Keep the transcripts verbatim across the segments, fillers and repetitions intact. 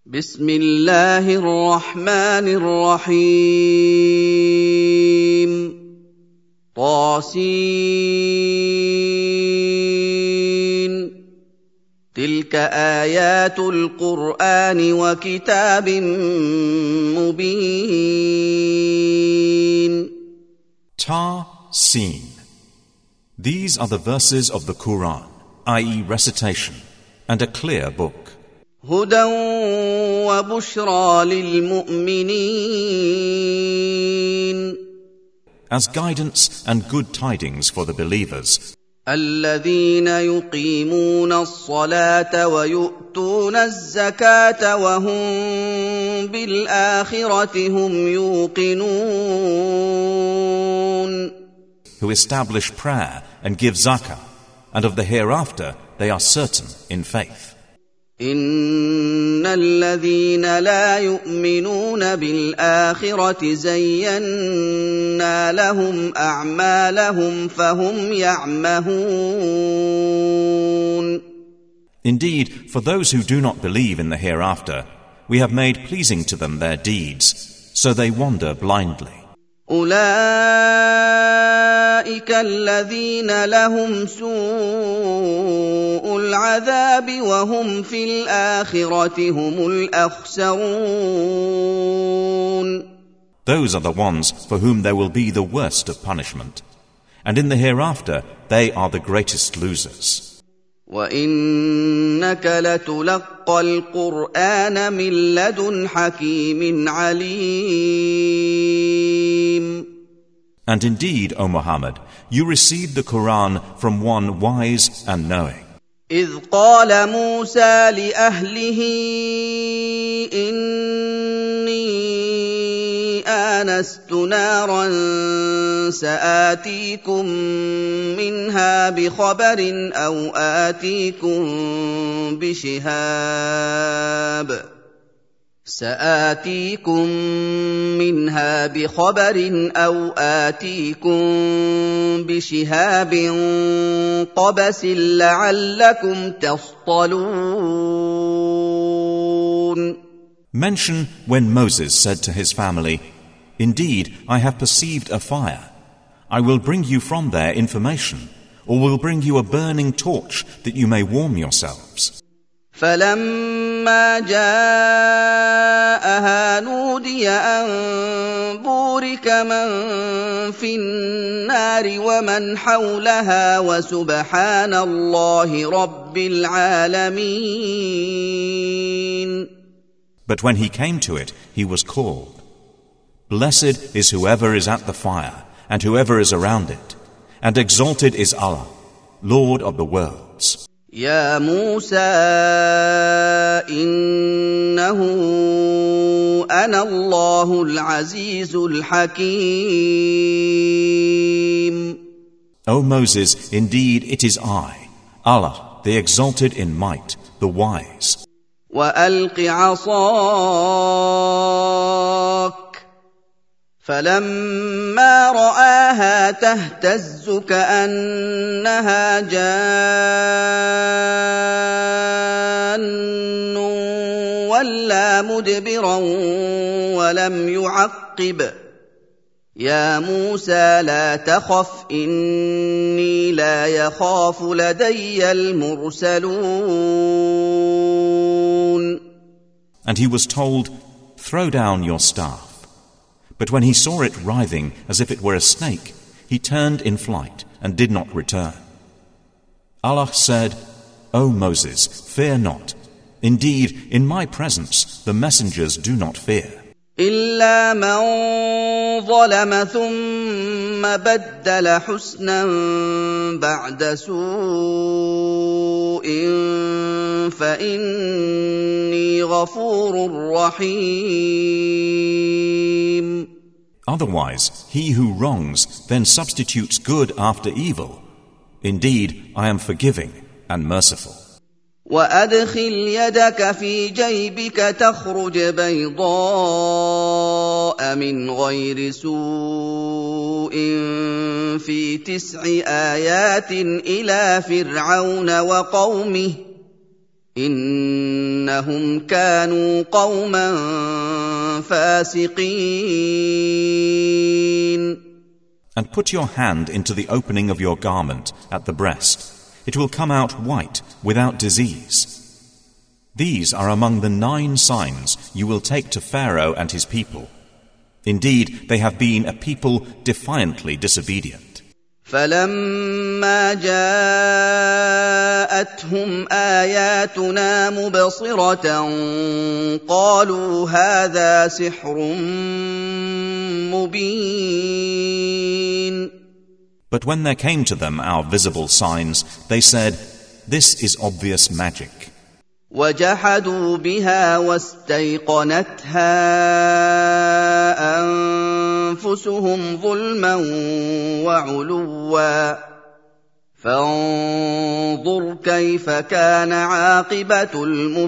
بسم الله الرحمن الرحيم طاسين تلك آيات القرآن وكتاب مبين. Ta-Sin. These are the verses of the Quran, that is recitation, and a clear book. هدى وبشرى للمؤمنين. As guidance and good tidings for the believers. الذين يقيمون الصلاة ويؤتون الزكاة وهم بالآخرة هم يوقنون. Who establish prayer and give zakah, and of the hereafter they are certain in faith. إن الذين لا يؤمنون بالآخرة زينا لهم أعمالهم فهم يعمهون. Indeed, for those who do not believe in the hereafter, we have made pleasing to them their deeds, so they wander blindly. أولئك الذين لهم سوء العذاب وهم في الآخرة هم الأخسرون. Those are the ones for whom there will be the worst of punishment, and in the hereafter they are the greatest losers. وَإِنَّكَ لَتُلَقَّى الْقُرْآنَ مِن لَّدُنْ حَكِيمٍ عَلِيمٍ. And indeed, O Muhammad, you received the Quran from one wise and knowing. إِذْ قَالَ مُوسَى لِأَهْلِهِ إِنِّي آنَسْتُ نَارًا سَآتِيكُم مِّنْهَا بِخَبَرٍ أَوْ آتِيكُم بِشِهَابٍ سآتيكم منها بخبر أو آتيكم بشهاب قبس لعلكم تصطلون. Mention when Moses said to his family, "Indeed, I have perceived a fire. I will bring you from there information, or will bring you a burning torch that you may warm yourselves." فَلَمَّا جَاءَهَا نُودِيَ أَن بُورِكَ مَن فِي النَّارِ وَمَنْ حَوْلَهَا وَسُبْحَانَ اللَّهِ رَبِّ الْعَالَمِينَ. But when he came to it, he was called. Blessed is whoever is at the fire, and whoever is around it, and exalted is Allah, Lord of the worlds. يا موسى إنه أنا الله العزيز الحكيم. O Moses, indeed it is I, Allah, the exalted in might, the wise. وألق عصاك فلما رآها تهتز كأنها جان ولا مدبرا ولم يعقب. يا موسى لا تخف إني لا يخاف لدي المرسلون. And he was told, "Throw down your staff." But when he saw it writhing as if it were a snake, he turned in flight and did not return. Allah said, "O Moses, fear not. Indeed, in my presence the messengers do not fear. إلا من ظلم ثم بدل حسنا بعد سوء فإني غفور رحيم. Otherwise, he who wrongs then substitutes good after evil. Indeed, I am forgiving and merciful. وأدخل يدك في جيبك تخرج بيضاء من غير سوء في تسع آيات إلى فرعون وقومه إنهم كانوا قوما فاسقين. And put your hand into the opening of your garment at the breast. It will come out white, without disease. These are among the nine signs you will take to Pharaoh and his people. Indeed, they have been a people defiantly disobedient. فَلَمَّا جَاءَتْهُمْ آيَاتُنَا مُبْصِرَةً قَالُوا هَذَا سِحْرٌ مُبِينٌ. But when there came to them our visible signs, they said, "This is obvious magic." وَجَحَدُوا بِهَا وَاسْتَيْقَنَتْهَا أَنفُسُهُمْ ظُلْمًا وَعُلُوًّا فَانظُرْ كَيْفَ كَانَ عَاقِبَةُ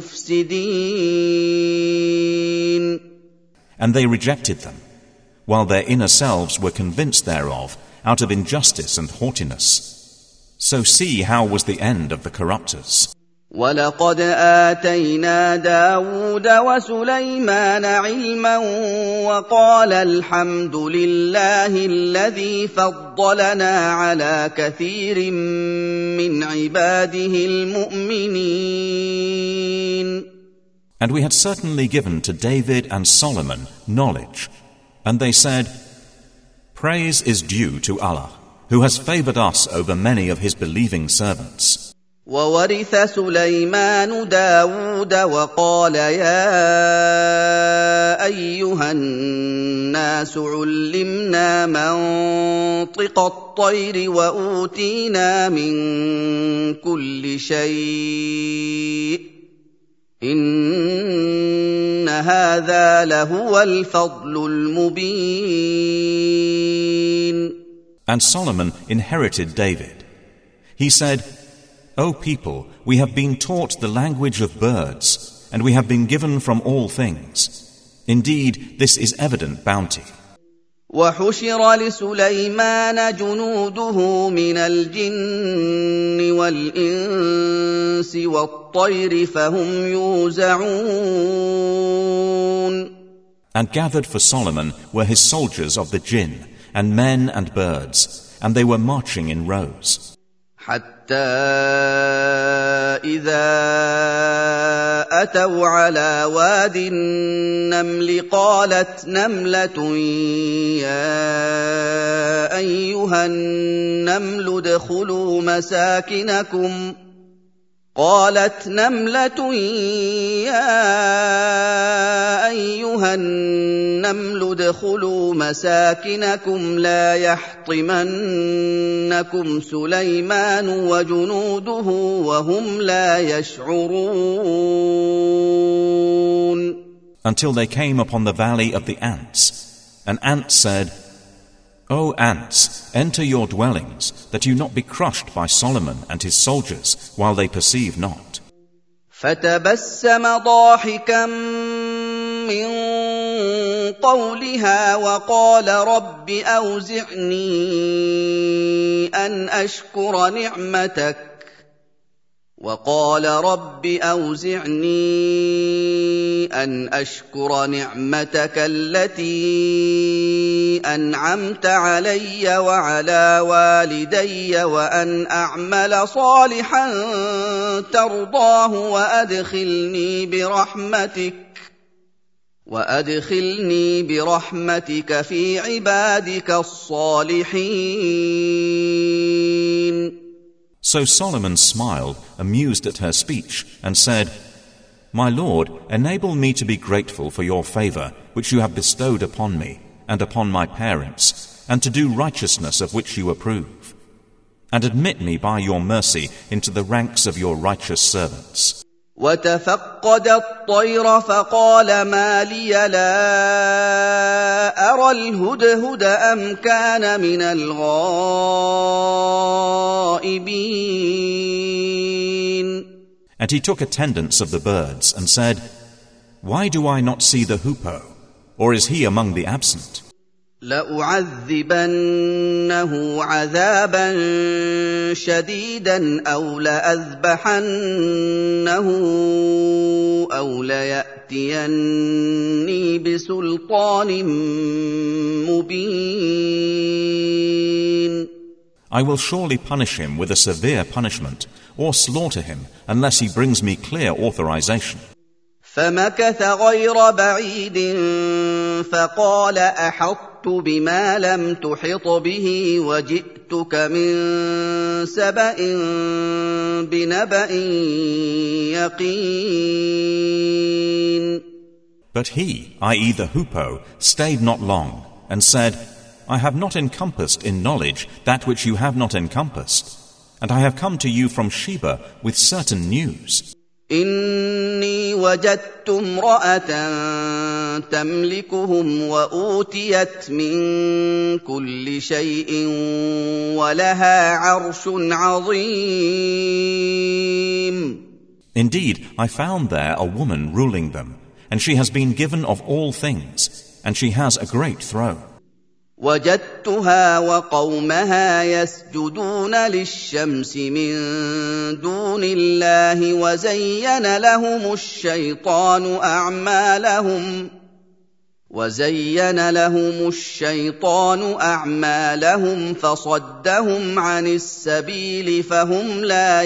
الْمُفْسِدِينَ. And they rejected them, while their inner selves were convinced thereof, out of injustice and haughtiness. So see how was the end of the corruptors. وَلَقَدْ آتَيْنَا دَاوُودَ وَسُلَيْمَانَ عِلْمًا وَقَالَ الْحَمْدُ لِلَّهِ الَّذِي فَضَّلَنَا عَلَى كَثِيرٍ مِّنْ عِبَادِهِ الْمُؤْمِنِينَ. And we had certainly given to David and Solomon knowledge, and they said, "Praise is due to Allah, who has favored us over many of his believing servants." وَوَرِثَ سُلَيْمَانُ دَاوُودَ وَقَالَ يَا أَيُّهَا النَّاسُ عُلِّمْنَا مَنطِقَ الطَّيْرِ وَأُوتِينَا مِن كُلِّ شَيْءٍ إِنَّ هَذَا لَهُوَ الْفَضْلُ الْمُبِينُ. And Solomon inherited David. He said, "O people, we have been taught the language of birds, and we have been given from all things. Indeed, this is evident bounty." وَحُشِرَ لِسُلَيْمَانَ جُنُودُهُ مِنَ الْجِنِّ وَالْإِنسِ وَالطَّيْرِ فَهُمْ يُوزَعُونَ. And gathered for Solomon were his soldiers of the jinn, and men and birds, and they were marching in rows. حتى إذا أتوا على واد النمل قالت نملة يا أيها النمل ادخلوا مساكنكم قالت نملة يا أيها النمل ادخلوا مساكنكم لا يحطمنكم سليمان وجنوده وهم لا يشعرون. Until they came upon the valley of the ants. An ant said, "O ants, enter your dwellings, that you not be crushed by Solomon and his soldiers, while they perceive not." فتبسم ضاحكا من قولها وقال رب أوزعني أن أشكر نعمتك وقال رب أوزعني أن أشكر نعمتك التي أنعمت علي وعلى والدي وأن أعمل صالحا ترضاه وأدخلني برحمتك وأدخلني برحمتك في عبادك الصالحين. So Solomon smiled, amused at her speech, and said, "My Lord, enable me to be grateful for your favor, which you have bestowed upon me, and upon my parents, and to do righteousness of which you approve. And admit me by your mercy into the ranks of your righteous servants." وتفقد الطير فقال ما لي لا أرى الهدهد أم كان من الغائبين. And he took attendance of the birds and said, "Why do I not see the hoopoe? Or is he among the absent?" لأعذبنه عذابا شديدا أو لأذبحنه أو ليأتيني بسلطان مبين. I will surely punish him with a severe punishment, or slaughter him, unless he brings me clear authorization. فمكث غير بعيد فقال أحطت بما لم تحط به وجئتك من سبأ بنبأ يقين. But he, that is the Hoopoe, stayed not long, and said, I have not encompassed in knowledge that which you have not encompassed, and I have come to you from Sheba with certain news. إني وجدت امرأة تملكهم وأوتيت من كل شيء ولها عرش عظيم. Indeed, I found there a woman ruling them, and she has been given of all things, and she has a great throne. وجدتها وقومها يسجدون للشمس من دون الله وزين لهم الشيطان أعمالهم وزين لهم الشيطان أعمالهم فصدهم عن السبيل فهم لا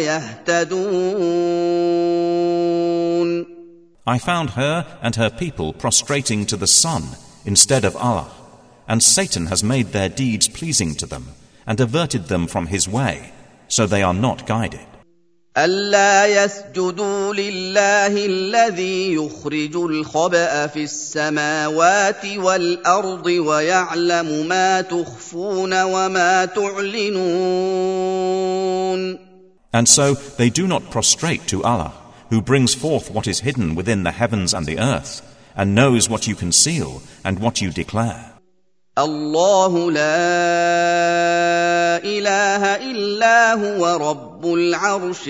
يهتدون. I found her and her people prostrating to the sun instead of Allah. And Satan has made their deeds pleasing to them, and averted them from his way, so they are not guided. ألا يسجدوا لله الذي يخرج الخبأ في السماوات والأرض ويعلم ما تخفون وما تعلنون. And so they do not prostrate to Allah, who brings forth what is hidden within the heavens and the earth, and knows what you conceal and what you declare. الله لا إله إلا هو رب العرش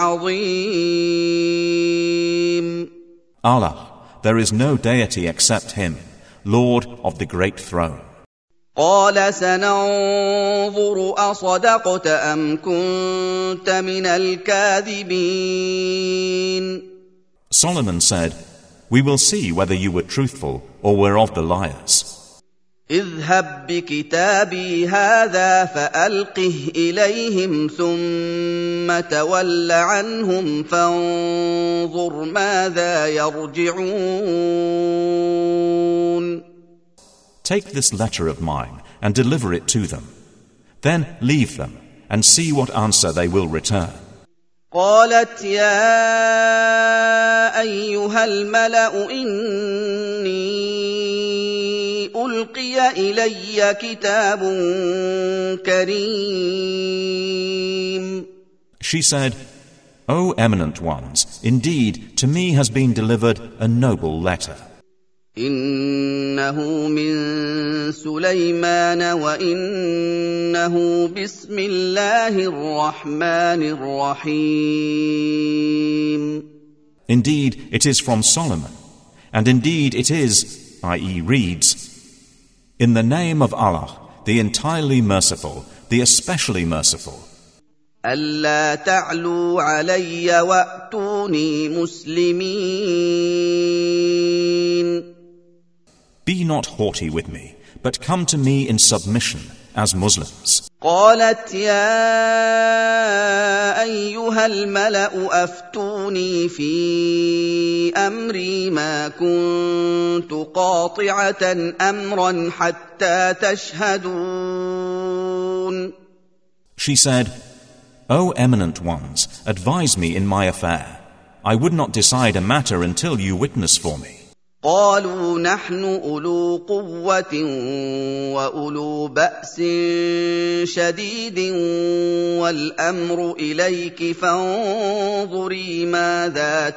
العظيم. Allah, there is no deity except Him, Lord of the great throne. قال سننظر أصدقت أم كنت من الكاذبين. Solomon said, We will see whether you were truthful or were of the liars. اذهب بكتابي هذا فألقه إليهم ثم تول عنهم فانظر ماذا يرجعون. Take this letter of mine and deliver it to them. Then leave them and see what answer they will return. قالت يا أيها الملأ إني ألقي إلي كتاب كريم. She said, O eminent ones, indeed to me has been delivered a noble letter. إنه من سليمان وإنه بسم الله الرحمن الرحيم. Indeed, it is from Solomon, and indeed it is, that is reads, In the name of Allah, the entirely merciful, the especially merciful. ألا تعلوا علي وأتوني مسلمين. Be not haughty with me, but come to me in submission as Muslims. قالت يا أيها الملأ أفتوني في أمري ما كنت قاطعة أمرا حتى تشهدون. She said, O eminent ones, advise me in my affair. I would not decide a matter until you witness for me. قالوا نحن أولو قوة وأولو بأس شديد والأمر إليك فانظري ماذا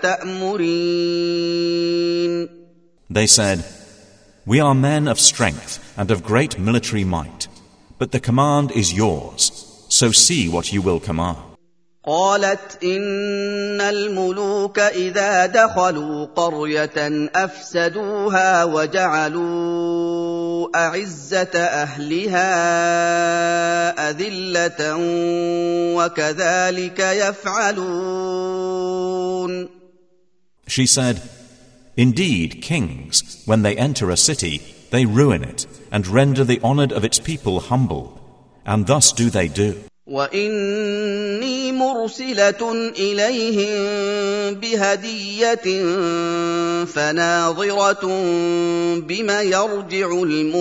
تأمرين. They said, We are men of strength and of great military might, but the command is yours, so see what you will command. قالت إن الملوك إذا دخلوا قرية أفسدوها وجعلوا أعزة أهلها أذلة وكذلك يفعلون. She said, Indeed, kings, when they enter a city, they ruin it and render the honored of its people humble, and thus do they do. وَإِنِّي مُرْسِلَةٌ إِلَيْهِم بِهَدِيَّةٍ فَنَاظِرَةٌ بِمَ يَرْجِعُ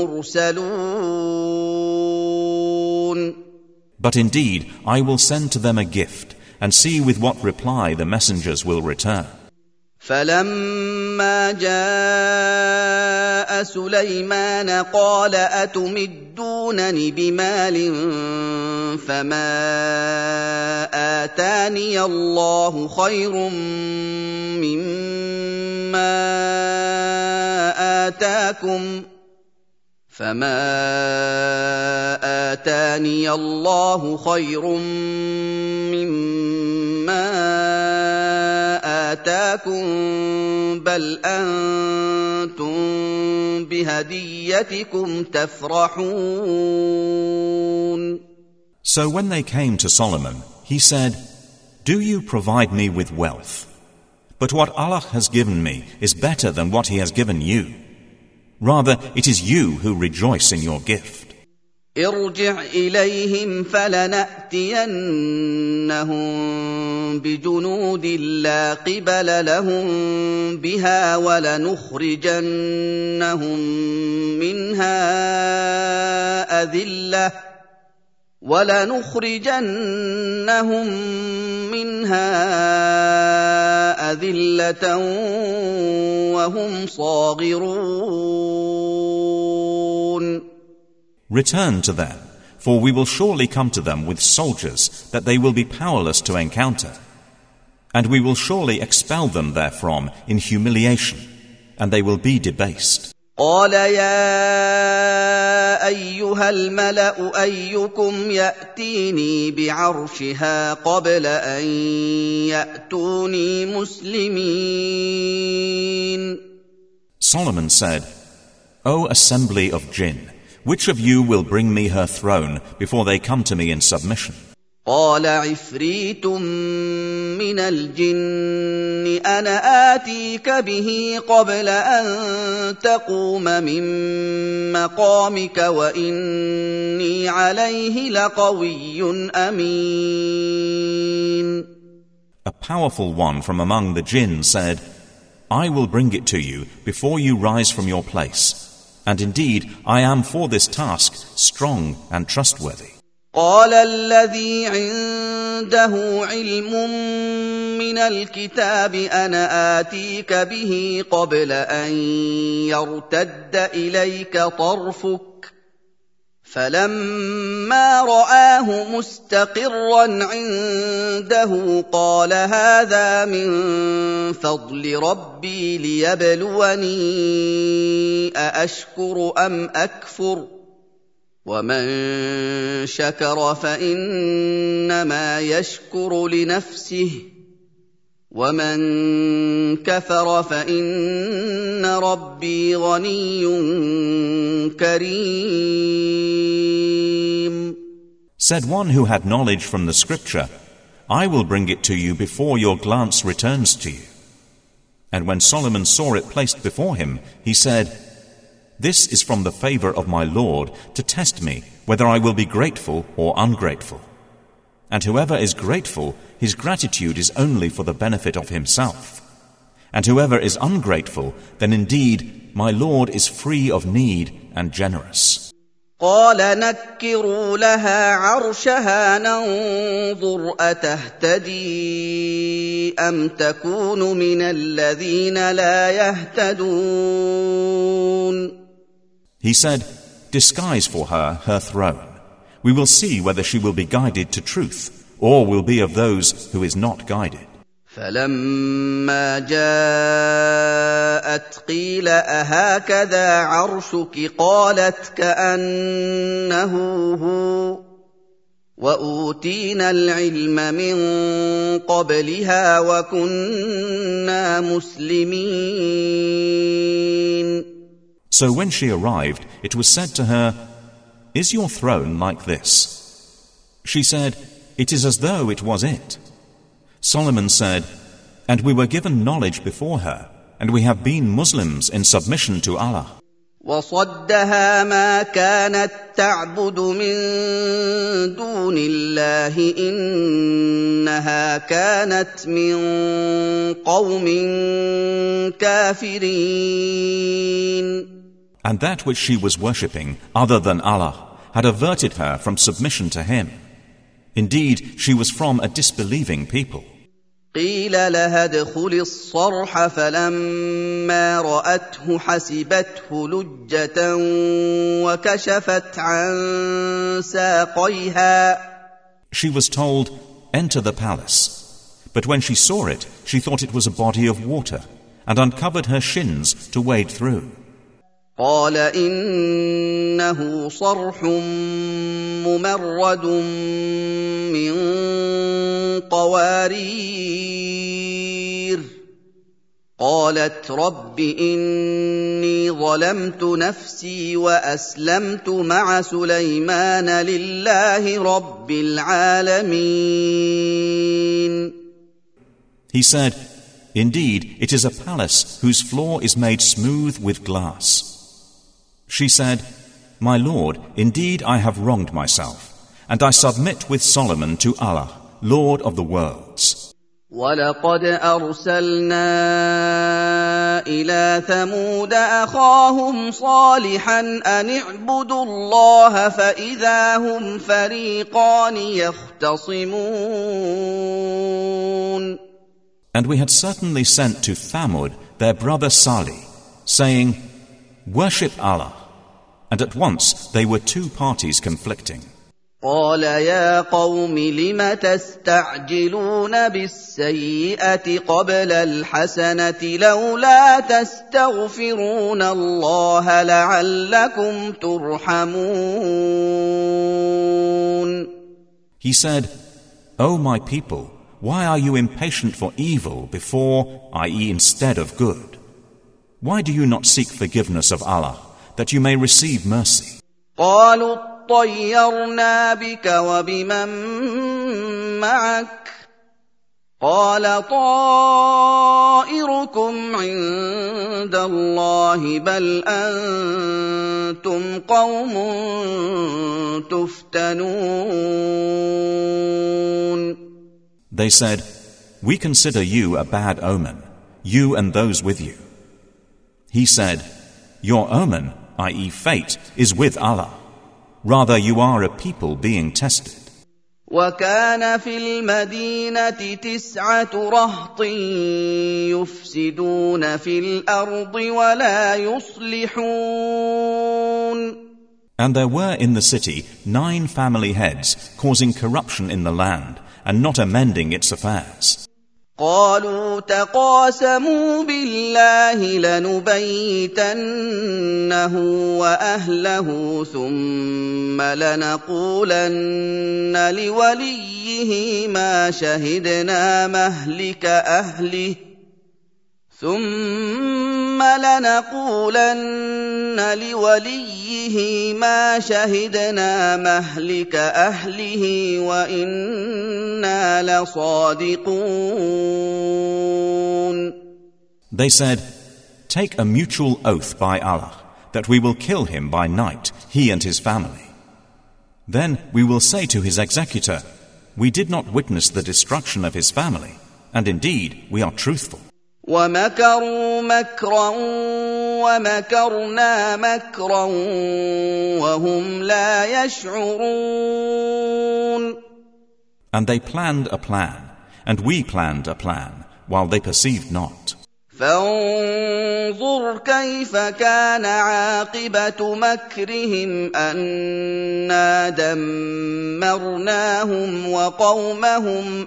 الْمُرْسَلُونَ. But indeed, I will send to them a gift, and see with what reply the messengers will return. فَلَمَّا جَاءَ سُلَيْمَانَ قَالَ أَتُمِدُّونَنِ بِمَالٍ فَمَا آتَانِيَ اللَّهُ خَيْرٌ مِّمَّا آتَاكُمْ فَمَا آتَانِيَ اللَّهُ خَيْرٌ مِّمَّا آتَاكُمْ بَلْ أَنتُم بِهَدِيَّتِكُمْ تَفْرَحُونَ. So when they came to Solomon, he said, Do you provide me with wealth? But what Allah has given me is better than what He has given you. Rather, it is you who rejoice in your gift. ارجع إليهم فلنأتينهم بجنود لا قبل لهم بها ولنخرجنهم منها أذلة ولنخرجنهم منها أذلة وهم صاغرون. Return to them, for we will surely come to them with soldiers that they will be powerless to encounter. And we will surely expel them therefrom in humiliation, and they will be debased. قال يا أيها الملأ أيكم يأتيني بعرشها قبل أن يأتوني مسلمين. Solomon said, O assembly of jinn, which of you will bring me her throne before they come to me in submission? قال عفريت من الجن أنا آتيك به قبل أن تقوم من مقامك وإني عليه لقوي أمين. A powerful one from among the jinn said, I will bring it to you before you rise from your place. And indeed, I am for this task strong and trustworthy. قال الذي عنده علم من الكتاب أنا آتيك به قبل أن يرتد إليك طرفك فلما رآه مستقرا عنده قال هذا من فضل ربي ليبلوني أأشكر أم أكفر ومن شكر فإنما يشكر لنفسه ومن كفر فإن ربي غني كريم. Said one who had knowledge from the scripture, I will bring it to you before your glance returns to you. And when Solomon saw it placed before him, he said, This is from the favor of my Lord to test me whether I will be grateful or ungrateful. And whoever is grateful, his gratitude is only for the benefit of himself. And whoever is ungrateful, then indeed my Lord is free of need and generous. قال نكروا لها عرشها ننظر أتهتدي أم تكون من الذين لا يهتدون. He said, Disguise for her her throne. We will see whether she will be guided to truth, or will be of those who is not guided. فلما جاءت قيل أهكذا عرشك قالت كأنه هو وأوتينا العلم من قبلها وكنا مسلمين. So when she arrived, it was said to her, "Is your throne like this?" She said, "It is as though it was it." Solomon said, "And we were given knowledge before her, and we have been Muslims in submission to Allah." وصدها ما كانت تعبد من دون الله إنها كانت من قوم كافرين. And that which she was worshipping other than Allah had averted her from submission to Him. Indeed, she was from a disbelieving people. قيل لها ادخلي الصرح فلما رأته حسبته لجة وكشفت عن ساقيها. She was told, "Enter the palace." But when she saw it, she thought it was a body of water and uncovered her shins to wade through. قال إنه صرح ممرد من قوارير. قالت رب إني ظلمت نفسي وأسلمت مع سليمان لله رب العالمين. He said, "Indeed, it is a palace whose floor is made smooth with glass." She said, "My Lord, indeed I have wronged myself, and I submit with Solomon to Allah, Lord of the worlds." وَلَقَدْ أَرْسَلْنَا إِلَىٰ ثَمُودَ أَخَاهُمْ صَالِحًا أَنِ اعْبُدُوا اللَّهَ فَإِذَا هُمْ فَرِيقَانِ يَخْتَصِمُونَ. And we had certainly sent to Thamud their brother Salih, saying, "Worship Allah." And at once they were two parties conflicting. قال يا قوم لم تستعجلون بالسيئة قبل الحسنة لولا تستغفرون الله لعلكم ترحمون. He said, "O my people, why are you impatient for evil before, that is instead of good? Why do you not seek forgiveness of Allah, that you may receive mercy?" قالوا اطيرنا بك وبمن معك قال طائركم عند الله بل أنتم قوم تفتنون. They said, "We consider you a bad omen, you and those with you." He said, "Your omen, that is fate, is with Allah. Rather, you are a people being tested." وكان في المدينة تسعة رهط يفسدون في الأرض ولا يصلحون. And there were in the city nine family heads causing corruption in the land and not amending its affairs. قالوا تقاسموا بالله لنبيتنه وأهله ثم لنقولن لوليه ما شهدنا مهلك أهله ثم لنقولن لوليه ما شهدنا مهلك أهله وإنا لصادقون. They said, "Take a mutual oath by Allah that we will kill him by night, he and his family. Then we will say to his executor, we did not witness the destruction of his family, and indeed we are truthful." وَمَكَرُوا مَكْرًا وَمَكَرْنَا مَكْرًا وَهُمْ لَا يَشْعُرُونَ. And they planned a plan, and we planned a plan, while they perceived not. فانظر كيف كان عاقبة مكرهم أنا دمرناهم وقومهم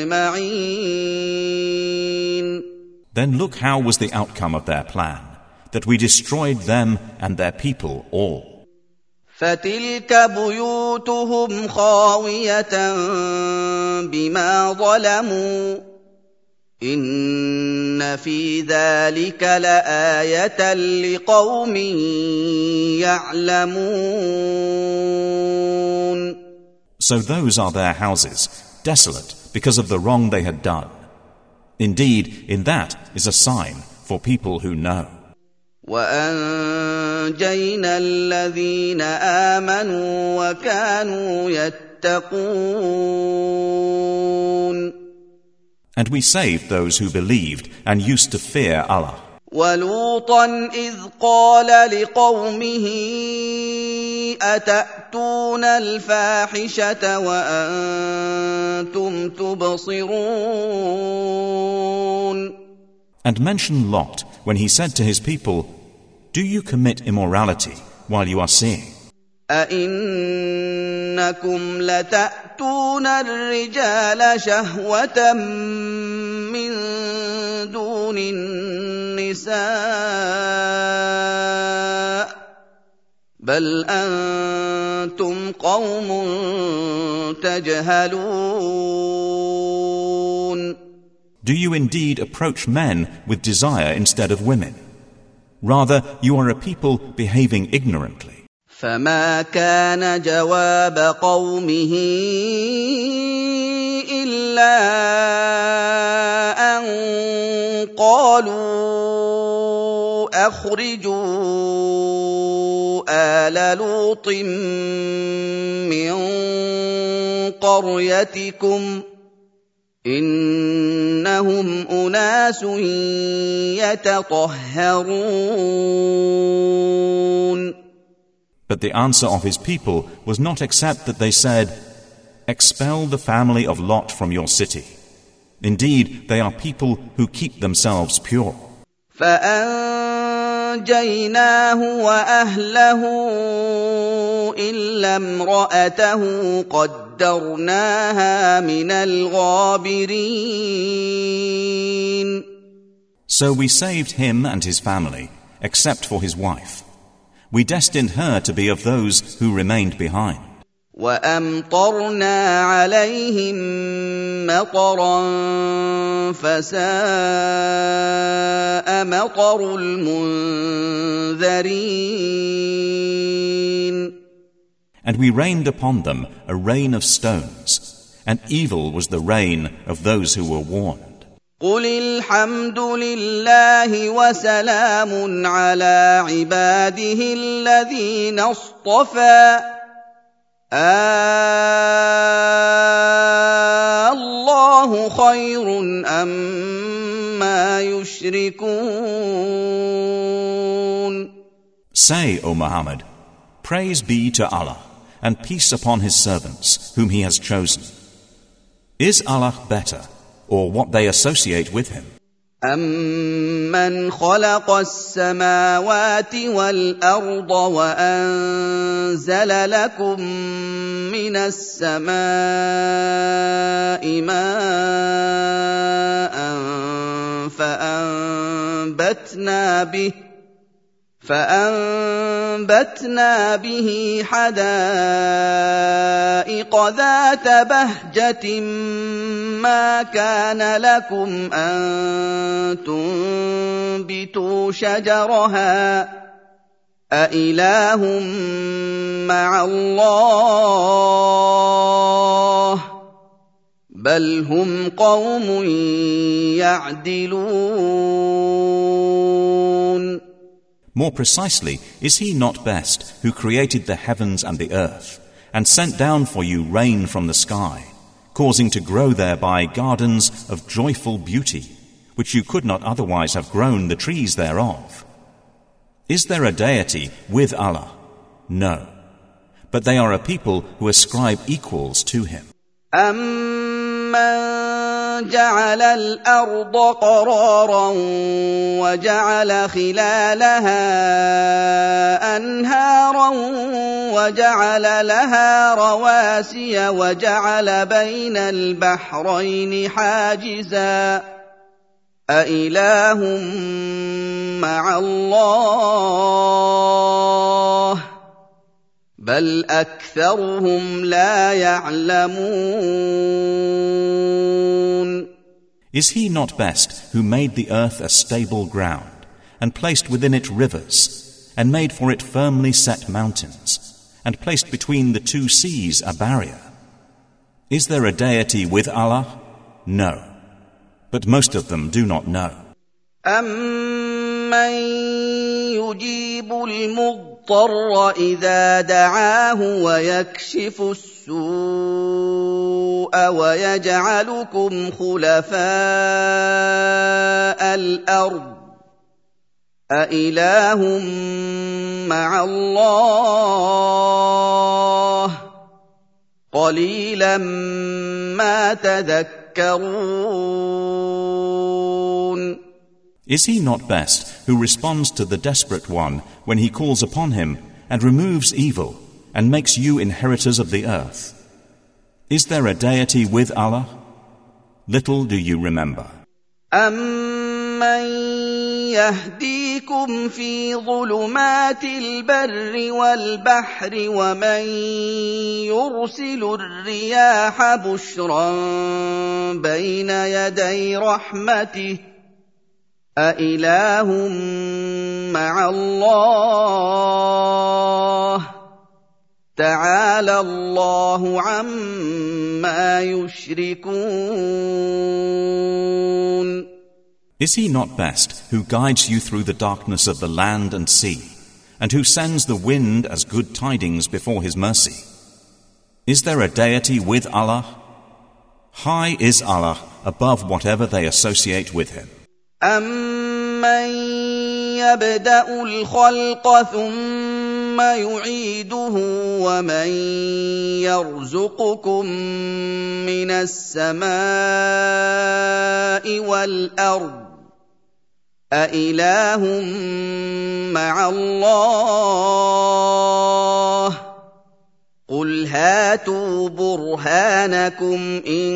أجمعين. Then look how was the outcome of their plan, that we destroyed them and their people all. فَتِلْكَ بُيُوتُهُمْ خَاوِيَةً بِمَا ظَلَمُوا ۗ إِنَّ فِي ذَٰلِكَ لَآيَةً لِّقَوْمٍ يَعْلَمُونَ. So those are their houses, desolate because of the wrong they had done. Indeed, in that is a sign for people who know. وَأَنجَيْنَا الَّذِينَ آمَنُوا وَكَانُوا يَتَّقُونَ. And we saved those who believed and used to fear Allah. وَلُوطًا إِذْ قَالَ لِقَوْمِهِ أَتَأْتُونَ الْفَاحِشَةَ وَأَنتُمْ تُبْصِرُونَ. And mention Lot when he said to his people, "Do you commit immorality while you are seeing? أَإِنَّكُمْ لَتَأْتُونَ الرِّجَالَ شَهْوَةً مِّن دُونِ النِّسَاءِ بَلْ أَنتُمْ قَوْمٌ تَجْهَلُونَ. Do you indeed approach men with desire instead of women? Rather, you are a people behaving ignorantly." فَمَا كَانَ جَوَابَ قَوْمِهِ إِلَّا أَن قَالُوا أَخْرِجُوا آلَ لُوطٍ مِّن قَرْيَتِكُمْ إِنَّهُمْ أُنَاسٌ يَتَطَهَّرُونَ. But the answer of his people was not except that they said, "Expel the family of Lot from your city. Indeed, they are people who keep themselves pure." فَأَنجَيْنَاهُ وَأَهْلَهُ إِلَّا امْرَأَتَهُ قَدَّرْنَاهَا مِنَ الْغَابِرِينَ. So we saved him and his family, except for his wife. We destined her to be of those who remained behind. وَأَمْطَرْنَا عَلَيْهِم مَّطَرًا فَسَاءَ مَطَرُ الْمُنذَرِينَ. And we rained upon them a rain of stones, and evil was the rain of those who were warned. قُلِ الْحَمْدُ لِلَّهِ وَسَلَامٌ عَلَىٰ عِبَادِهِ الَّذِينَ اصْطَفَىٰ آللَّهُ خَيْرٌ أَمَّا يُشْرِكُونَ. Say, O Muhammad, praise be to Allah, and peace upon His servants, whom He has chosen. Is Allah better, or what they associate with Him? أَمَّنْ خَلَقَ السَّمَاوَاتِ وَالْأَرْضَ وَأَنزَلَ لَكُم مِّنَ السَّمَاءِ مَاءً فَأَنبَتْنَا بِهِ فَأَنبَتْنَا بِهِ حَدَائِقَ ذَاتَ بَهْجَةٍ مَّا كَانَ لَكُمْ أَن تُنبِتُوا شَجَرَهَا أَإِلَٰهٌ مَّعَ اللَّهِ بَلْ هُمْ قَوْمٌ يَعْدِلُونَ. More precisely, is He not best who created the heavens and the earth, and sent down for you rain from the sky, causing to grow thereby gardens of joyful beauty, which you could not otherwise have grown the trees thereof? Is there a deity with Allah? No. But they are a people who ascribe equals to Him. أَمَّنْ جَعَلَ الْأَرْضَ قَرَارًا وَجَعَلَ خِلَالَهَا أَنْهَارًا وَجَعَلَ لَهَا رَوَاسِيَ وَجَعَلَ بَيْنَ الْبَحْرَيْنِ حَاجِزًا أَإِلَٰهٌ مَّعَ اللَّهِ بل أكثرهم لا يعلمون. Is he not best who made the earth a stable ground, and placed within it rivers, and made for it firmly set mountains, and placed between the two seas a barrier? Is there a deity with Allah? No. But most of them do not know. أَمَّن يُجِيبُ الْمُضْطَرَّ إِذَا دَعَاهُ وَيَكْشِفُ السُّوءَ وَيَجْعَلُكُمْ خُلَفَاءَ الْأَرْضِ أَإِلَٰهٌ مَّعَ اللَّهِ قَلِيلًا مَّا تَذَكَّرُونَ. Is he not best who responds to the desperate one when he calls upon him and removes evil and makes you inheritors of the earth? Is there a deity with Allah? Little do you remember. أَمَّن يَهْدِيكُمْ فِي ظُلُمَاتِ الْبَرِّ وَالْبَحْرِ وَمَن يُرْسِلُ الرِّيَاحَ بُشْرًا بَيْنَ يَدَيْ رَحْمَتِهِ أَإِلَٰهٌ مَّعَ اللَّهِ تَعَالَى اللَّهُ عَمَّا يُشْرِكُونَ. Is he not best who guides you through the darkness of the land and sea, and who sends the wind as good tidings before his mercy? Is there a deity with Allah? High is Allah above whatever they associate with him. أَمَّن يَبْدَأُ الْخَلْقَ ثُمَّ يُعِيدُهُ وَمَن يَرْزُقُكُم مِّنَ السَّمَاءِ وَالْأَرْضِ أَإِلَٰهٌ مَّعَ اللَّهِ قُلْ هَاتُوا بُرْهَانَكُمْ إِن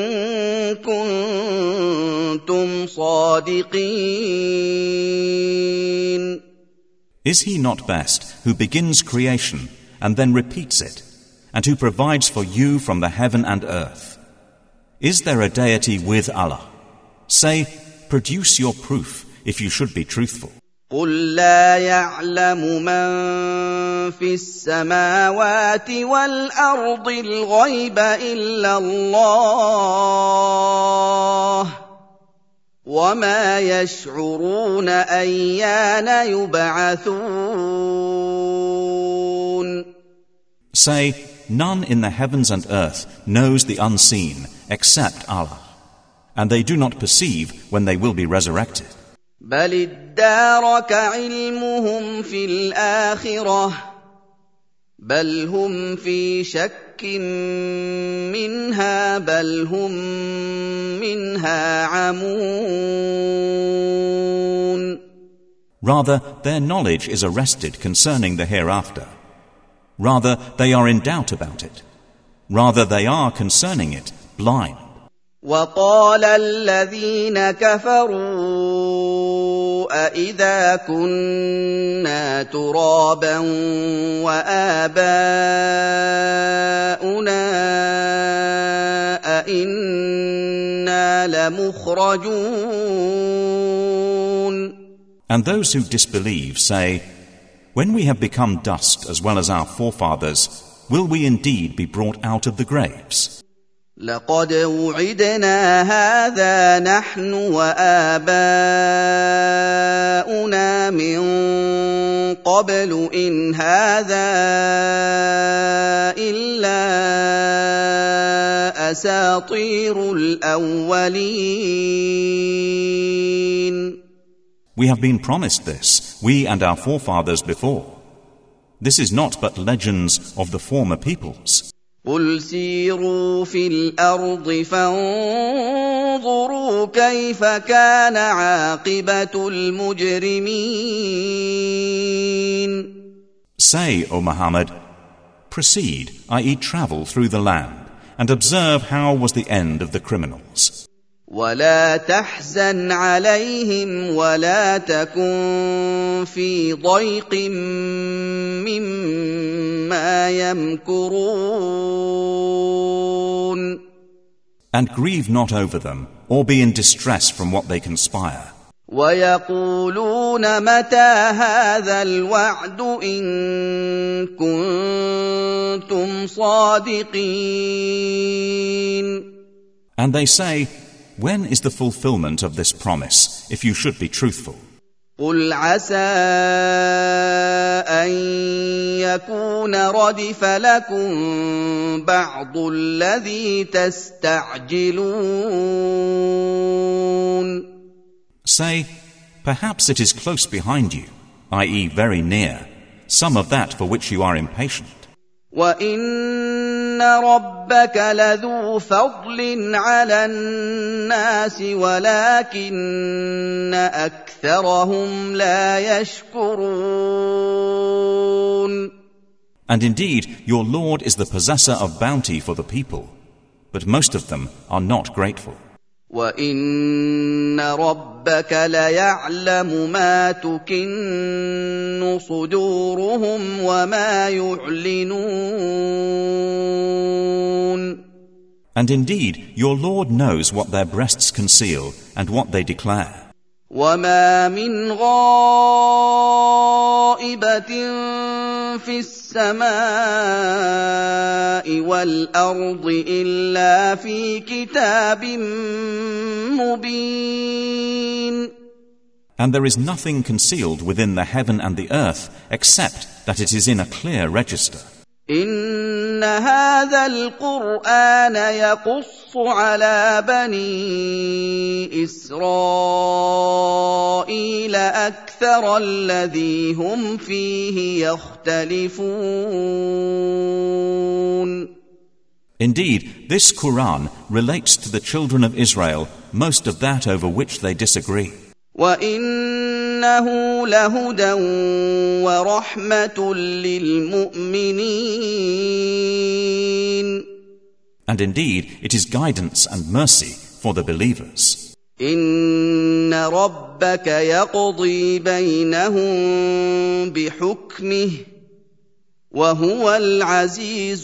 كُنتُمْ صَادِقِينَ. Is he not best who begins creation and then repeats it, and who provides for you from the heaven and earth? Is there a deity with Allah? Say, produce your proof if you should be truthful. قُل لَّا يَعْلَمُ مَن فِي السَّمَاوَاتِ وَالْأَرْضِ الْغَيْبَ إِلَّا اللَّهُ وَمَا يَشْعُرُونَ أَيَّانَ يُبْعَثُونَ. Say, none in the heavens and earth knows the unseen except Allah, and they do not perceive when they will be resurrected. بَلِ ادَّارَكَ عِلْمُهُمْ فِي الْآخِرَةِ بَلْ هُمْ فِي شَكٍّ مِّنْهَا بَلْ هُمْ مِنْهَا عَمُونَ. Rather, their knowledge is arrested concerning the hereafter. Rather, they are in doubt about it. Rather, they are concerning it blind. وَقَالَ الَّذِينَ كَفَرُوا أَإِذَا كُنَّا تُرَابًا وَآبَاؤُنَا أَإِنَّا لَمُخْرَجُونَ. And those who disbelieve say, when we have become dust as well as our forefathers, will we indeed be brought out of the graves? لَقَدْ وُعِدْنَا هَٰذَا نَحْنُ وَآبَاؤُنَا مِن قَبْلُ إِنْ هَٰذَا إِلَّا أَسَاطِيرُ الْأَوَّلِينَ. We have been promised this, we and our forefathers before. This is not but legends of the former peoples. قُلْ سِيرُوا فِي الْأَرْضِ فَانظُرُوا كَيْفَ كَانَ عَاقِبَةُ الْمُجْرِمِينَ. Say, O Muhammad, proceed, that is travel through the land, and observe how was the end of the criminals. وَلَا تَحْزَنْ عَلَيْهِمْ وَلَا تَكُنْ فِي ضَيْقٍ مِّمَّا ما يمكرون. And grieve not over them, or be in distress from what they conspire. ويقولون متى هذا الوعد إن كنتم صادقين. And they say, when is the fulfillment of this promise, if you should be truthful? قل عسى أن يكون ردف لكم بعض الذي تستعجلون. Say, perhaps it is close behind you, that is very near, some of that for which you are impatient. وَإِنَّ رَبَّكَ لَذُو فَضْلٍ عَلَى النَّاسِ وَلَكِنَّ أَكْثَرَهُمْ لَا يَشْكُرُونَ. And indeed, your Lord is the possessor of bounty for the people, but most of them are not grateful. وَإِنَّ رَبَّكَ لَيَعْلَمُ مَا تُكِنُّ صُدُورُهُمْ وَمَا يُعْلِنُونَ. And indeed, your Lord knows what their breasts conceal and what they declare. وَمَا مِنْ غَائِبَةٍ فِي السَّمَاءِ وَالْأَرْضِ إِلَّا فِي كِتَابٍ مُبِينٍ. And there is nothing concealed within the heaven and the earth except that it is in a clear register. إِنَّ هَذَا الْقُرْآنَ يَقُصُّ عَلَى بَنِي إِسْرَائِيلَ أَكْثَرَ الَّذِي هُمْ فِيهِ يَخْتَلِفُونَ. Indeed, this Quran relates to the children of Israel most of that over which they disagree. وَإِنَّهُ لَهُدًى وَرَحْمَةٌ لِّلْمُؤْمِنِينَ. And indeed, it is guidance and mercy for the believers. إِنَّ رَبَّكَ يَقْضِي بَيْنَهُم بِحُكْمِهِ وَهُوَ الْعَزِيزُ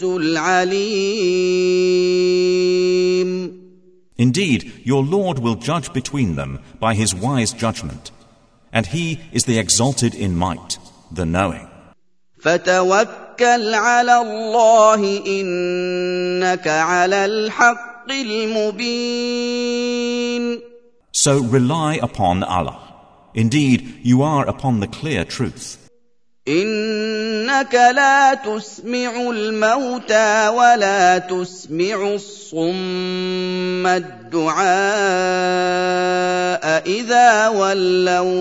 الْعَلِيمُ. Indeed, your Lord will judge between them by his wise judgment, and he is the exalted in might, the knowing. فَتَوَكَّلْ عَلَى اللَّهِ إِنَّكَ عَلَى الْحَقِّ الْمُبِينِ. So rely upon Allah. Indeed, you are upon the clear truth. إِنَّكَ لَا تُسْمِعُ الْمَوْتَىٰ وَلَا تُسْمِعُ الصُّمَّ الدُّعَاءَ إِذَا وَلَّوْا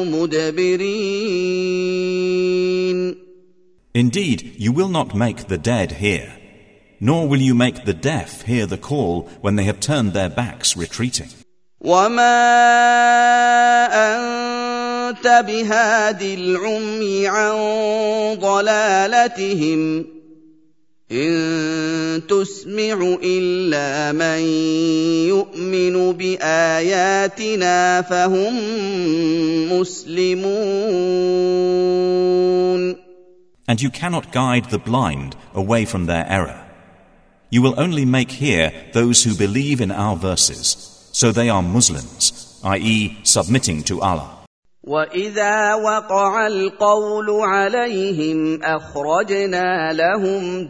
مُدْبِرِينَ. Indeed, you will not make the dead hear, nor will you make the deaf hear the call when they have turned their backs retreating. وَمَا أَنتَ بِهَادِ الْعُمْيِ عَن ضَلَالَتِهِمْ إِن تُسْمِعُ إِلَّا مَن يُؤْمِنُ بِآيَاتِنَا فَهُم مُّسْلِمُونَ. And you cannot guide the blind away from their error. You will only make hear those who believe in our verses, so they are Muslims, that is, submitting to Allah. وَإِذَا وَقَعَ الْقَوْلُ عَلَيْهِمْ أَخْرَجْنَا لَهُمْ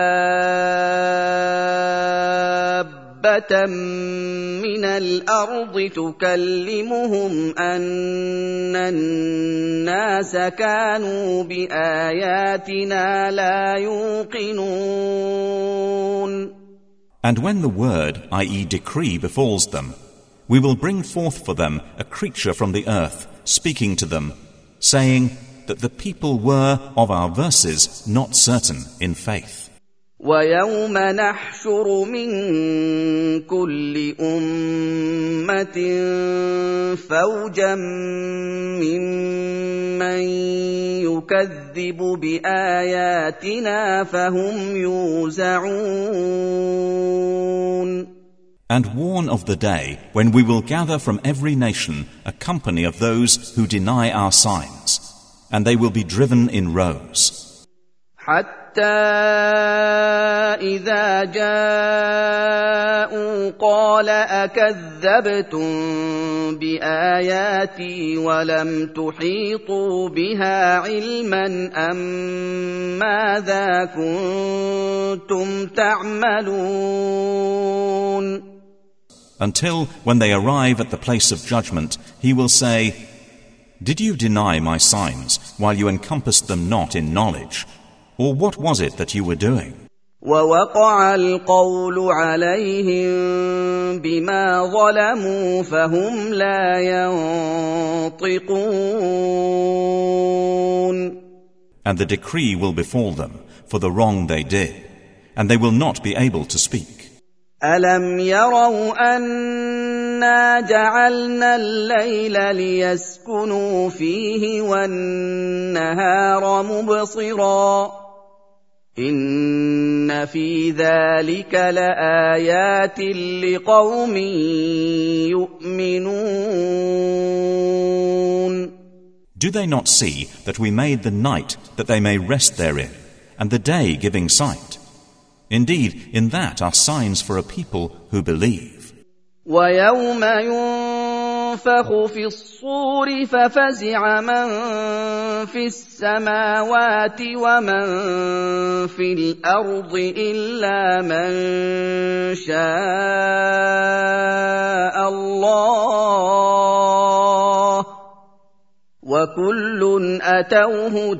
دَابَّةً مِّنَ الْأَرْضِ تُكَلِّمُهُمْ أَنَّ النَّاسَ كَانُوا بِآيَاتِنَا لَا يُوقِنُونَ. And when the word, that is decree, befalls them, we will bring forth for them a creature from the earth, speaking to them, saying that the people were of our verses not certain in faith. وَيَوْمَ نَحْشُرُ مِن كُلِّ أُمَّةٍ فَوْجًا مِّمَّن يُكَذِّبُ بِآيَاتِنَا فَهُمْ يُوزَعُونَ. And warn of the day when we will gather from every nation a company of those who deny our signs, and they will be driven in rows. حتى إذا جاءوا قال أكذبتم بآياتي ولم تحيطوا بها علما أم ماذا كنتم تعملون. Until when they arrive at the place of judgment, he will say, Did you deny my signs while you encompassed them not in knowledge? Or what was it that you were doing? وَوَقَعَ الْقَوْلُ عَلَيْهِمْ بِمَا ظَلَمُوا فَهُمْ لَا يَنطِقُونَ. And the decree will befall them for the wrong they did, and they will not be able to speak. أَلَمْ يَرَوْا أَنَّا جَعَلْنَا اللَّيْلَ لِيَسْكُنُوا فِيهِ وَالنَّهَارَ مُبْصِرًا إِنَّ فِي ذَلِكَ لَآيَاتٍ لِقَوْمٍ يُؤْمِنُونَ. Do they not see that we made the night that they may rest therein, and the day giving sight? Indeed, in that are signs for a people who believe. وَيَوْمَ يُنفَخُ فِي الصُّورِ فَفَزِعَ مَن فِي السَّمَاوَاتِ وَمَن فِي الْأَرْضِ إِلَّا مَن شَاءَ اللَّهُ وَكُلٌّ أَتَوْهُ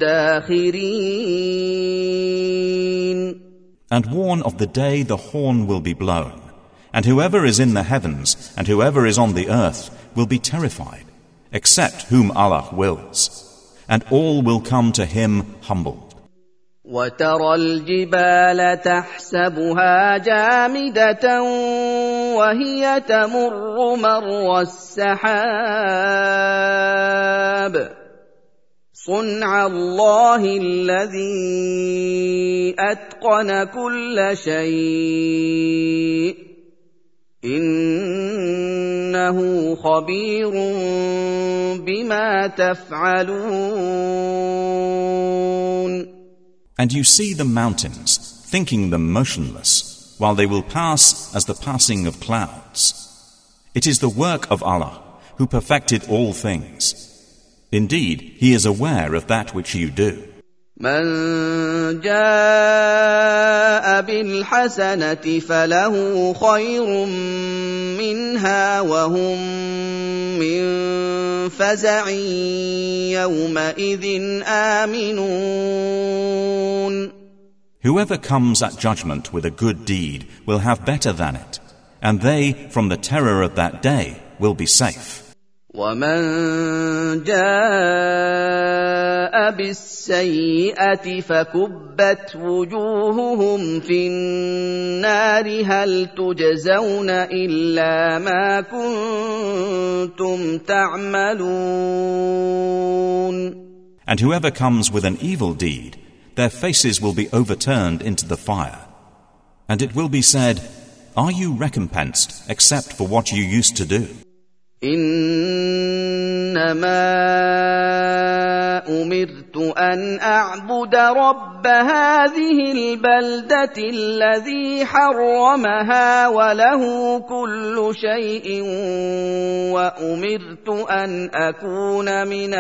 دَاخِرِينَ. And warn of the day the horn will be blown, and whoever is in the heavens and whoever is on the earth will be terrified, except whom Allah wills, and all will come to Him humbled. وَتَرَى الْجِبَالَ تَحْسَبُهَا جَامِدَةً وَهِيَ تَمُرُّ مَرَّ السَّحَابِ صُنْعَ اللَّهِ الَّذِي أَتْقَنَ كُلَّ شَيْءٍ إِنَّهُ خَبِيرٌ بِمَا تَفْعَلُونَ. And you see the mountains, thinking them motionless, while they will pass as the passing of clouds. It is the work of Allah, who perfected all things. Indeed, He is aware of that which you do. مَنْ جَاءَ بِالْحَسَنَةِ فَلَهُ خَيْرٌ مِّنْهَا وَهُمْ مِنْ فَزَعٍ يَوْمَئِذٍ آمِنُونَ. Whoever comes at judgment with a good deed will have better than it, and they, from the terror of that day, will be safe. وَمَنْ جَاءَ بِالسَّيِّئَةِ فَكُبَّتْ وُجُوهُهُمْ فِي النَّارِ هَلْ تُجْزَوْنَ إِلَّا مَا كُنتُمْ تَعْمَلُونَ. And whoever comes with an evil deed, their faces will be overturned into the fire. And it will be said, Are you recompensed except for what you used to do? إِنَّمَا أُمِرْتُ أَنْ أَعْبُدَ رَبَّ هَٰذِهِ الْبَلْدَةِ الَّذِي حَرَّمَهَا وَلَهُ كُلُّ شَيْءٍ وَأُمِرْتُ أَنْ أَكُونَ مِنَ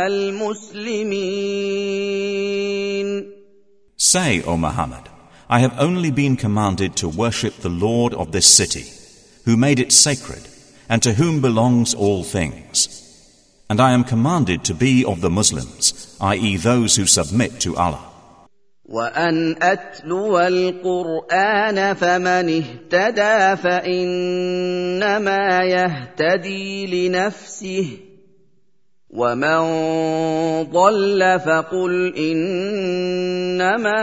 الْمُسْلِمِينَ. Say, O Muhammad, I have only been commanded to worship the Lord of this city, who made it sacred, and to whom belongs all things. And I am commanded to be of the Muslims, that is those who submit to Allah. وَأَنْ أَتْلُوَ الْقُرْآنَ فَمَنِ اهْتَدَى فَإِنَّمَا يَهْتَدِي لِنَفْسِهِ وَمَنْ ضَلَّ فَقُلْ إِنَّمَا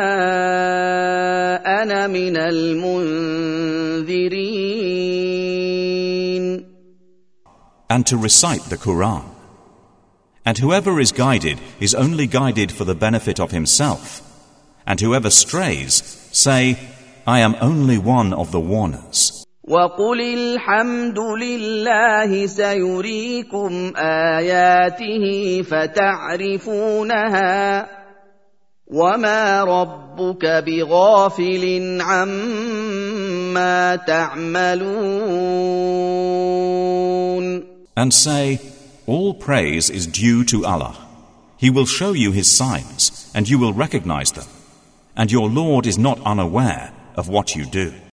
أَنَا مِنَ الْمُنذِرِينَ. And to recite the Quran. And whoever is guided is only guided for the benefit of himself. And whoever strays, say, I am only one of the warners. وَقُلِ الْحَمْدُ لِلَّهِ سَيُرِيكُمْ آيَاتِهِ فَتَعْرِفُونَهَا وما ربك بغافل عما تعملون. And say, all praise is due to Allah. He will show you His signs, and you will recognize them. And your Lord is not unaware of what you do.